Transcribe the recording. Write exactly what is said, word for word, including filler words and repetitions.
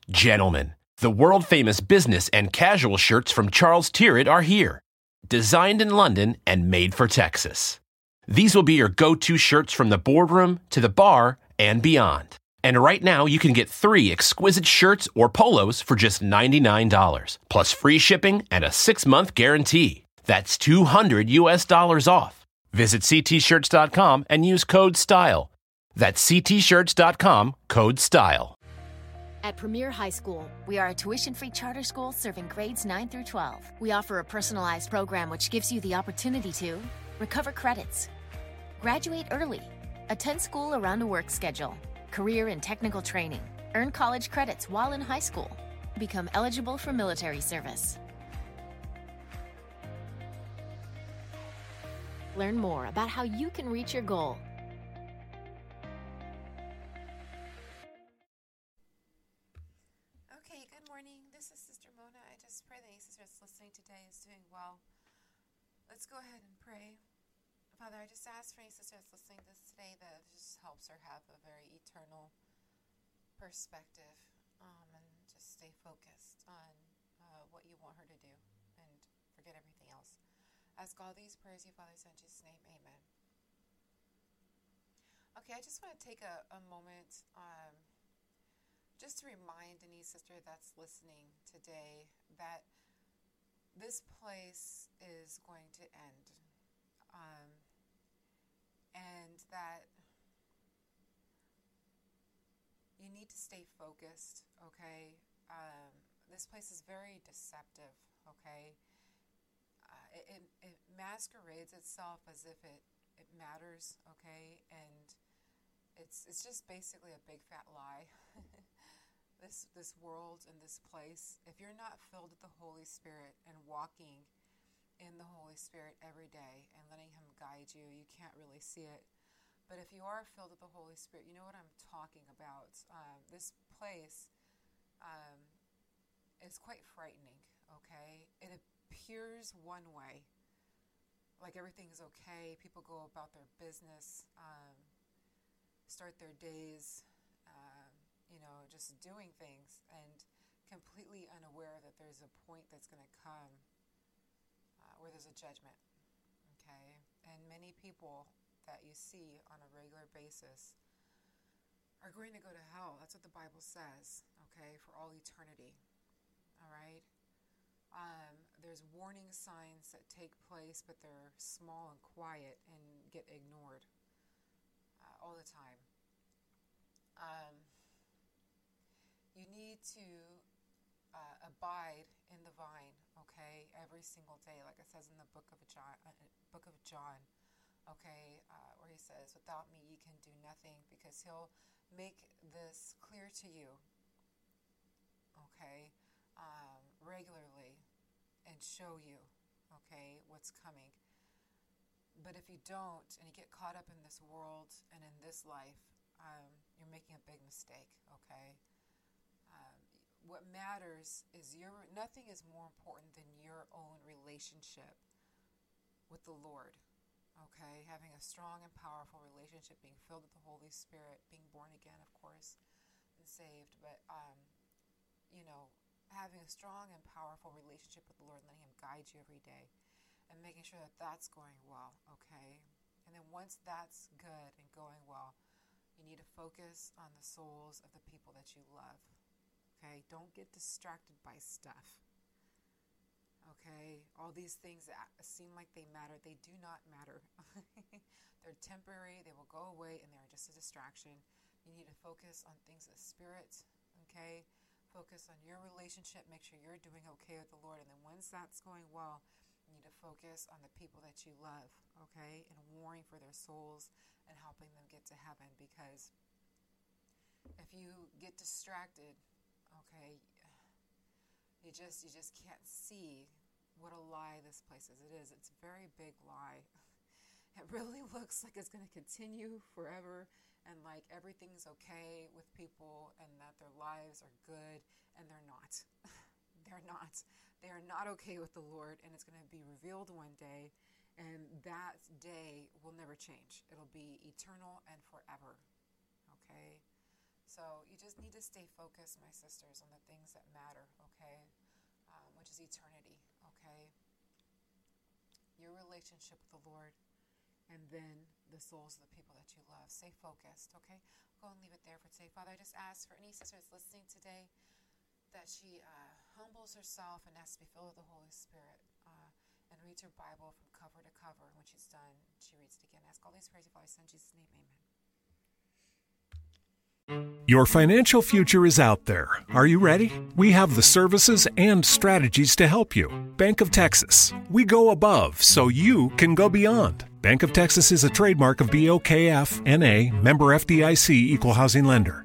Gentlemen, the world-famous business and casual shirts from Charles Tyrwhitt are here. Designed in London and made for Texas. These will be your go-to shirts from the boardroom to the bar and beyond. And right now, you can get three exquisite shirts or polos for just ninety-nine dollars, plus free shipping and a six-month guarantee. That's two hundred U S dollars off. Visit c t shirts dot com and use code STYLE. That's c t shirts dot com, code STYLE. At Premier High School, we are a tuition-free charter school serving grades nine through twelve. We offer a personalized program which gives you the opportunity to recover credits, graduate early, attend school around a work schedule, career and technical training, earn college credits while in high school, become eligible for military service. Learn more about how you can reach your goal. Okay, good morning. This is Sister Mona. I just pray that any sister that's listening today is doing well. Let's go ahead and pray. Father, I just ask for any sister that's listening to this today that it just helps her have a very eternal perspective um, and just stay focused on uh, what you want her to do and forget everything else. Ask all these prayers, you Father, Son, in Jesus' name, amen. Okay, I just want to take a, a moment um, just to remind any sister that's listening today that this place is going to end. Um, and that you need to stay focused, okay? Um, this place is very deceptive, okay? Uh, it, it, it masquerades itself as if it, it matters, okay? And it's it's just basically a big fat lie. This this world and this place, if you're not filled with the Holy Spirit and walking in the Holy Spirit every day and letting Him guide you, you can't really see it. But if you are filled with the Holy Spirit, you know what I'm talking about. Um, this place um, is quite frightening, okay? It appears one way, like everything's okay. People go about their business, um, start their days, um, you know, just doing things and completely unaware that there's a point that's going to come where there's a judgment, okay? And many people that you see on a regular basis are going to go to hell. That's what the Bible says, okay, for all eternity, all right? Um, there's warning signs that take place, but they're small and quiet and get ignored uh, all the time. Um, you need to uh, abide in the vine, okay, every single day, like it says in the book of John, uh, book of John, okay, uh, where he says, "Without me, ye can do nothing," because He'll make this clear to you, okay, um, regularly, and show you, okay, what's coming. But if you don't, and you get caught up in this world and in this life, um, you're making a big mistake, okay. What matters is your, nothing is more important than your own relationship with the Lord, okay? Having a strong and powerful relationship, being filled with the Holy Spirit, being born again, of course, and saved, but, um, you know, having a strong and powerful relationship with the Lord, letting Him guide you every day, and making sure that that's going well, okay? And then once that's good and going well, you need to focus on the souls of the people that you love. Okay, don't get distracted by stuff. Okay, all these things that seem like they matter, they do not matter. They're temporary, they will go away, and they're just a distraction. You need to focus on things of the Spirit, okay? Focus on your relationship, make sure you're doing okay with the Lord, and then once that's going well, you need to focus on the people that you love, okay? And warring for their souls and helping them get to heaven, because if you get distracted, okay, you just you just can't see what a lie this place is. It is. It's a very big lie. It really looks like it's going to continue forever, and like everything's okay with people, and that their lives are good, and they're not. They're not. They are not okay with the Lord, and it's going to be revealed one day, and that day will never change. It'll be eternal and forever. Okay? So you just need to stay focused, my sisters, on the things that matter, okay? Um, which is eternity, okay? Your relationship with the Lord, and then the souls of the people that you love. Stay focused, okay? Go and leave it there for today. Father, I just ask for any sister that's listening today that she uh, humbles herself and asks to be filled with the Holy Spirit uh, and reads her Bible from cover to cover. When she's done, she reads it again. Ask all these prayers, Father, in Jesus' name, amen. Your financial future is out there. Are you ready? We have the services and strategies to help you. Bank of Texas. We go above so you can go beyond. Bank of Texas is a trademark of B O K F N A, member F D I C, equal housing lender.